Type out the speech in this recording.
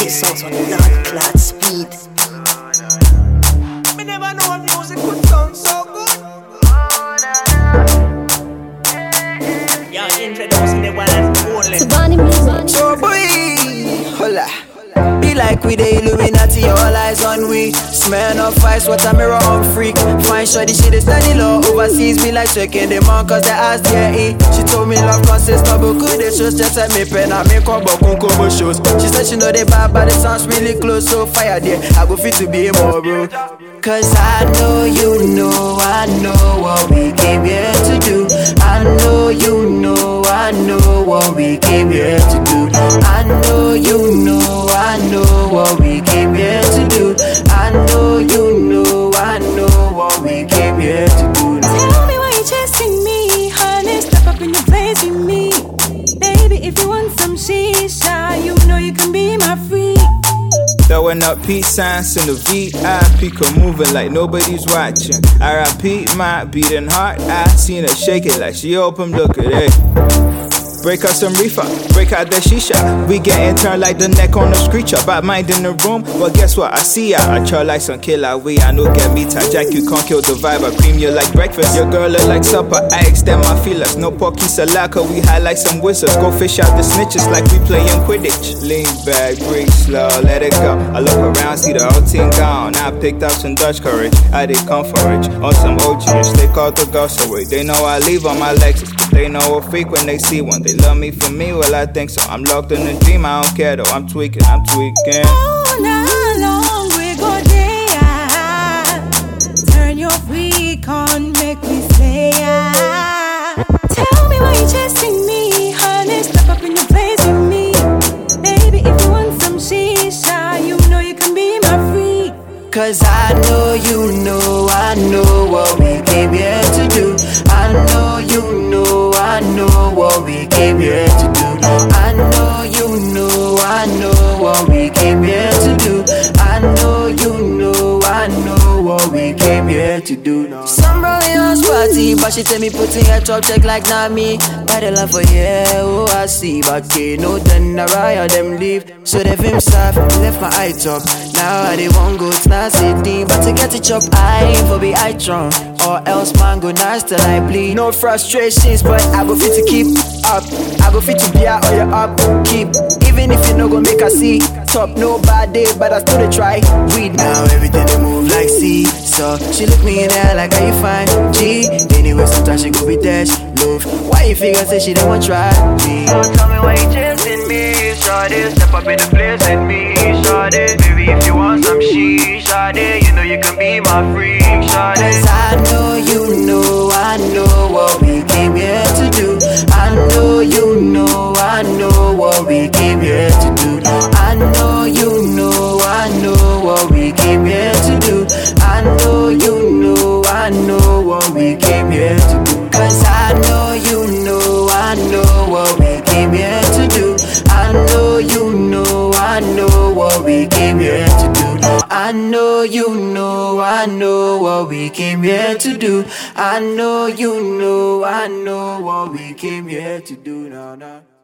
This sounds on blood clot speed. Me never know music could sound so good. You're introducing the one and only Savani music. So boy, hola. Be like we the Illuminati, all eyes on we. Smell no fights, what a mirror on freak. Fine shorty, she dey study law overseas. Be like checking them on cause they ask their E. She told me love consists of beaucoup de choses. Just like me pen and me combo kunkobo shows. She said she know they bad but it sounds really close. So fire there, I go fit to be more bro. Cause I know you know, I know what we came here to do. I know you know, I know what we came here to do. I know you know, I know what we came here to do. I know you know, I know what we came here to do. Tell me why you chasing me, honey, step up in your place with me. Baby, if you want some shisha, you know you can be my freak. Throwing up peace signs in the VIP, moving like nobody's watching. R.I.P. my beating heart, I seen her shake it like she open, look at it. Break out some reefer, break out the shisha. We getting turned like the neck on a screecher. Bad mind in the room, but guess what? I see ya. I try like some killer we. I know get me jack, you can't kill the vibe. I cream you like breakfast. Your girl look like supper. I extend my feelers. No porky salaka. We highlight some wizards. Go fish out the snitches like we playing Quidditch. Lean back, breathe slow, let it go. I look around, see the whole team gone. I picked up some Dutch courage. I did come for it. On some OGs, they called the ghost away. They know I leave on my Lexus. They know a freak when they see one. They love me for me, well I think so. I'm locked in a dream, I don't care though. I'm tweaking. All night long we go there. Turn your freak on, make me say ah. Tell me why you chasing me, honey, step up in your place with me. Baby, if you want some shisha, you know you can be my freak. Cause I know you know, I know what we came here to do. I know you know, I know what we came here to do. I know you know, I know what we came here to do. I know you know, I know what we came here to do. Some rolling on party, but she tell me putting her top check like not me. By the love for yeah, oh I see. But okay, no then I ride them leave. So they film stuff, left my eye top. Now I they won't go to not sitting. But to get it chop, I ain't for be eye strong. Or else man go nice till I bleed. No frustrations, but I go fit to keep up. I go fit to be out or you up. Keep, even if you no go make a see. Top no bad day, but I still try. Weed now, everything they move like C. So she look me in the eye like how you find G. Anyway, sometimes she go be dash love. Why you figure say she don't want try me? So tell me why you chasing me, shawty. Step up in the place and me, shawty. Baby, if you want some shawty, you know you can be my freak, shawty. Cause I know you know, I know what we came here to do. I know you know, I know what we came here to do. I know you know, I know what we came here to do. I know you know, I know what we came here to do. Cause I know you know, I know what we came here to do. I know you know, I know what we came here to do. I know you know, I know what we came here to do. I know you know, I know what we came here to do. Now.